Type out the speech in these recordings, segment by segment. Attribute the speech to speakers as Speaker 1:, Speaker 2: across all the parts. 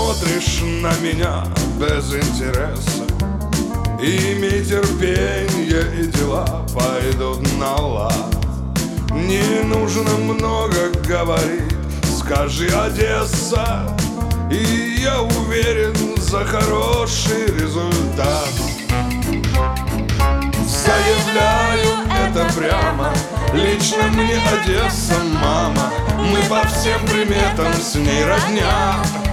Speaker 1: смотришь на меня без интереса, и терпенье, и дела пойдут на лад. Не нужно много говорить, скажи Одесса, и я уверен за хороший результат. Заявляю это прямо, лично мне Одесса мама, мы по всем приметам с ней родня.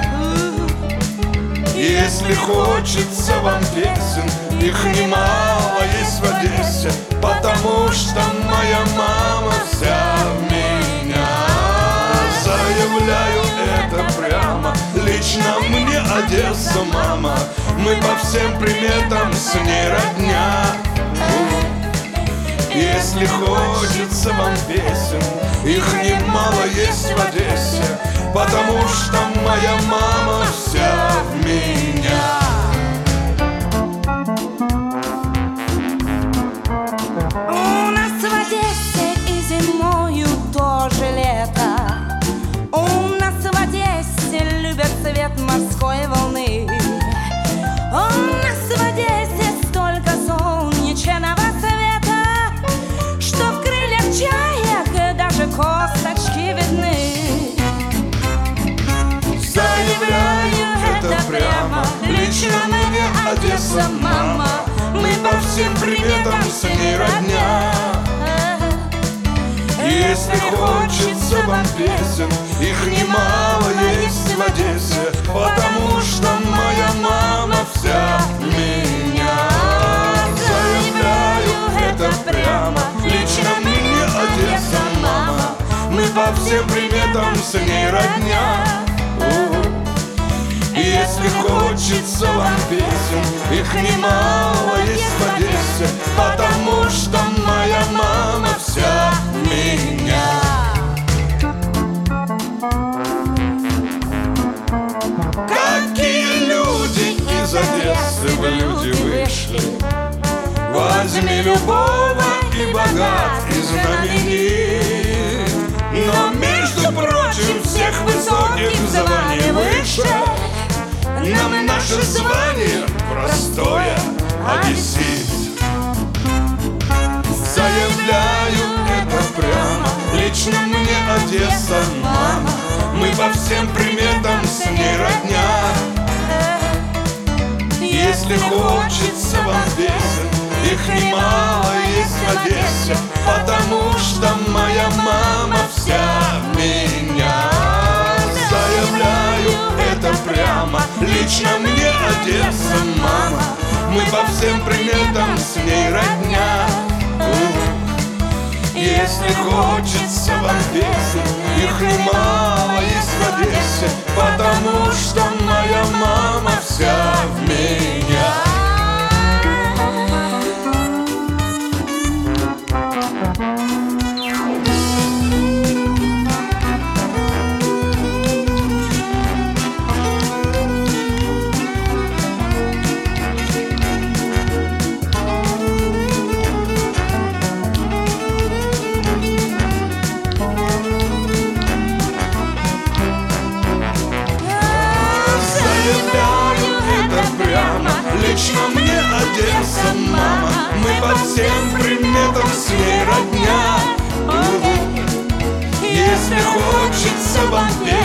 Speaker 1: Если хочется вам песен, их немало есть в Одессе, потому что моя мама вся в меня. Заявляю это прямо, лично мне Одесса мама, мы по всем приметам с ней родня. Если хочется вам песен, их немало есть в Одессе, потому что моя мама вся в меня.
Speaker 2: У нас в Одессе и зимою тоже лето. У нас в Одессе любят цвет морской волны. У нас в Одессе столько солнечного света, что в крыльях чаек даже косточки видны.
Speaker 1: Заявляю это прямо, лично мне Одесса мама, мы по всем приметам с ней родня. Если хочется вам песен, их немало есть в Одессе, потому что моя мама вся в меня. Заявляю это прямо, лично мне Одесса мама, мы по всем приметам с ней родня. Если хочется вам песен, их немало есть в Одессе, потому что моя мама вся в меня. Какие люди из Одессы в люди вышли, возьми любого и богат, и знаменит, но между прочим всех высоких званий выше нам наше звание простое одессит. Заявляю это прямо, лично мне Одесса мама, мы по всем приметам с ней родня. Если хочется вам песен, их немало есть в Одессе, потому что моя мама вся в меня. Заявляю это прямо, лично мне Одесса мама, мы по всем приметам с ней родня. Если хочется вам песен, их немало есть в Одессе, потому что моя мама вся в меня. Лично мне Одесса мама, мы по всем приметам с ней родня. Если хочется вам петь,